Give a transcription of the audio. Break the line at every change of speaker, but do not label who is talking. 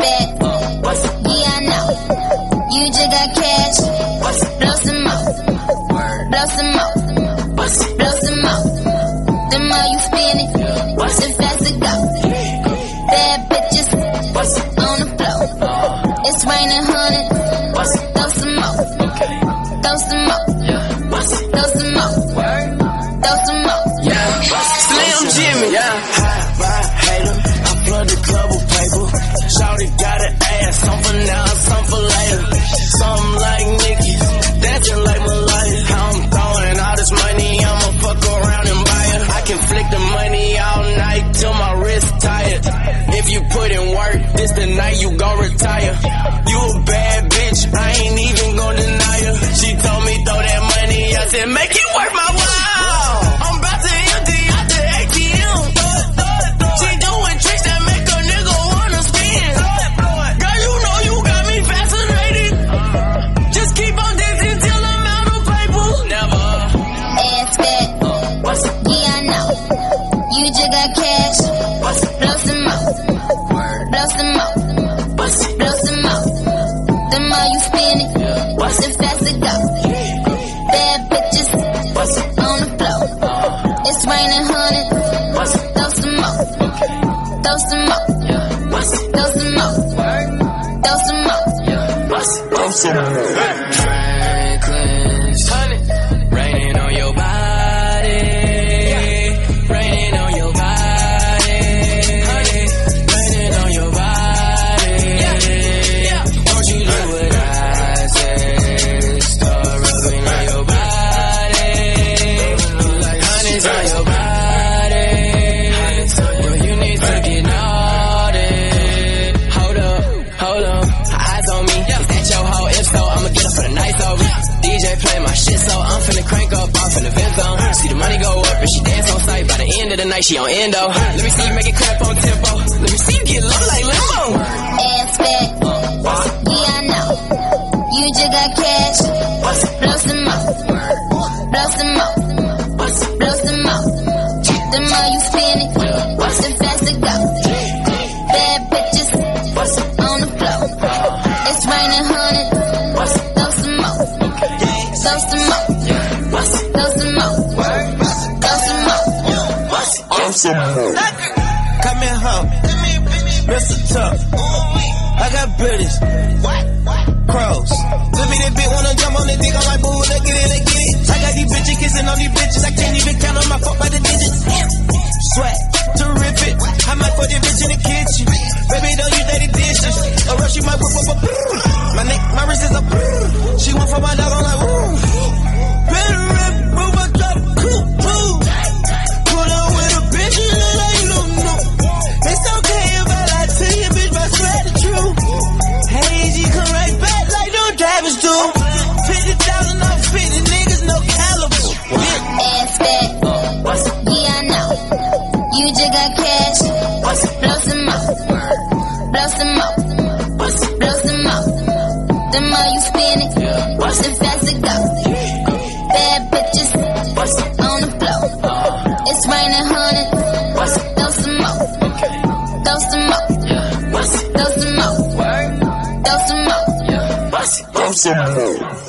back. Yeah, I know. You just got cash. Blow some more. Blow some more. Blow some more. The more you spend it, the faster go. Bad bitches on the floor. It's raining honey. Throw some more. Throw some more. Throw some more. Throw some more.
Slim Jimmy. I flood the club with paper. Shawty got an ass, some for now, some for later. Some like Nicki, dancing like Malaya. I'm throwing all this money, I'ma fuck around and buy it. I can flick the money all night till my wrist tired. If you put in work, this the night you gon' retire. You a bad bitch, I ain't even gon' deny her. She told me throw that money, I said make it worth my while. I'm about to empty out the ATM. She doing tricks that make a nigga wanna spin. Girl, you know you got me fascinated. Just keep on dancing till I'm out of paper. Never.
Ass fat. Yeah, I know. You just got cash. Blow some more. Blow some more. Blow some more. The more you spend it, the faster go. Bad bitches on the floor. It's raining honey. Throw some more. Throw some more. Throw some more. Throw some more.
Throw some more. Franklin's honey, raining on your body, raining on your body, honey, raining on your body. Don't you do what I say? Start rubbing on your body, like honey's on your body. Well, you need to get naughty. Hold up, eyes on me. Is that your hoe? If so, I'ma get up for the night over. DJ play my shit, so I'm finna crank up off in the vent zone. See the money go up and she dance on sight. By the end of the night, she on endo. Let me see you make it clap on tempo. Let me see you get low like limbo.
Ass fat. Yeah, I know. You just got cash. Blow some more. Blow some more. Blow some more. The more you spend it, the faster go. Bad bitches on the floor. It's raining honey. Throw some more. Throw some more. Throw some more. Throw some more.
Come here, ho. Mr. Tough. I got British. Crows. Tell me that bitch wanna jump on the dick. I'm like, boo, let's get it, let's get it. I got these bitches kissing on these bitches. I can't even count on my fuck by the digits. Swag. Terrific. I might put this bitch in the kitchen. Baby, don't use dirty dishes. Or else she might whip up a my neck, my wrist is a she went for my dog, I'm like, woo. Better rip, move my drop, cool, too. Pull up with a bitch, you look like you don't know. It's okay if I lie to you, bitch, but I swear the truth. Hey, G, come right back like no drivers do. 50,000 off 50 niggas, no caliber.
Ass fat. Yeah, I know. You just got cash. Blow some more. Blow some more. Blow some more. The more you spend it, the faster go. Bad bitches on the floor. It's raining honey. Throw some more. Throw some more. Throw some more. Throw some more.
Throw some more.